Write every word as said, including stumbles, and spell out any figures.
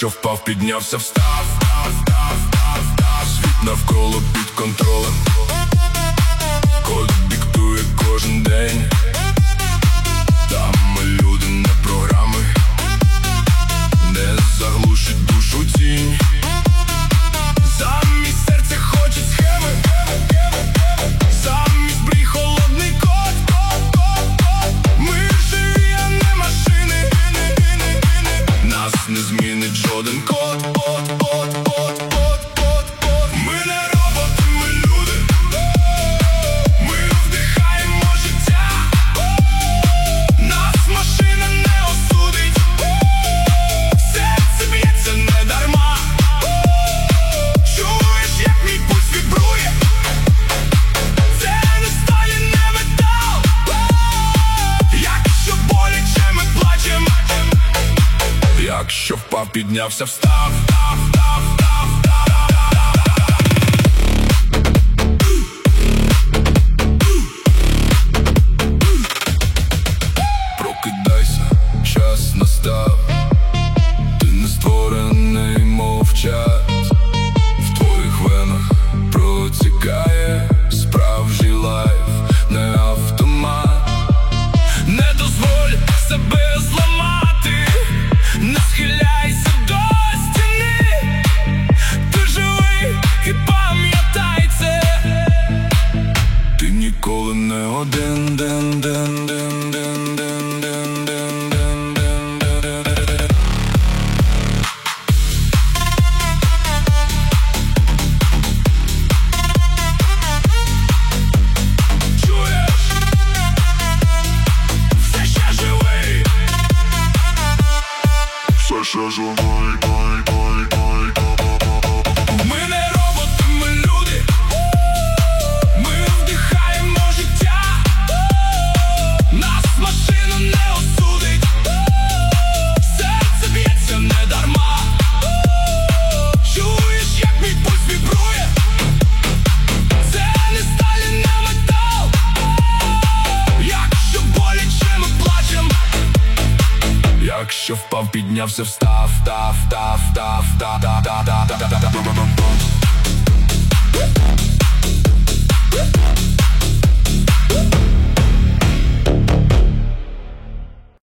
Якщо впав, піднявся, встав, встав, встав, встав, встав. Світ навколо під контролем. Код диктує кожен день. Там ми люди, не програми. Не заглушить душу тінь. Замість серця хочуть схеми. Замість мрій холодний код. Ми живі, а не машини. Нас не змінить жоден код. Код, код, код, код, код, код. Ми не роботи, ми люди. Ми вдихаємо життя. Нас машина не осудить. Серце б'ється не дарма. Чуєш, як мій пульс вібрує? Це не сталі, не метал. Якщо боляче, ми плачем. Якщо впав, піднявся, встав, встав, встав, встав, встав. Прокидайся, час настав. Ти не створений, мов час. В твоїх венах протікає справжній лайф, не автомат. Не дозволь себе зламати. Не схиляйся до стіни. Ти живий і пам'ятай це. Ти ніколи не один. Ден, ден, ден, ден, ден, ден, ден, ден, ден, ден, ден. Чуєш? Все ще живий. Все ще живий. Ми не роботи, ми люди. Ми вдихаємо життя. Нас машина не осудить. Серце б'ється не дарма. Чуєш, як мій пульс вібрує? Це не сталі, не метал. Якщо боляче, ми плачем. Якщо впав, піднявся, встав, встав, встав, встав, встав, встав, встав, встав, встав, встав.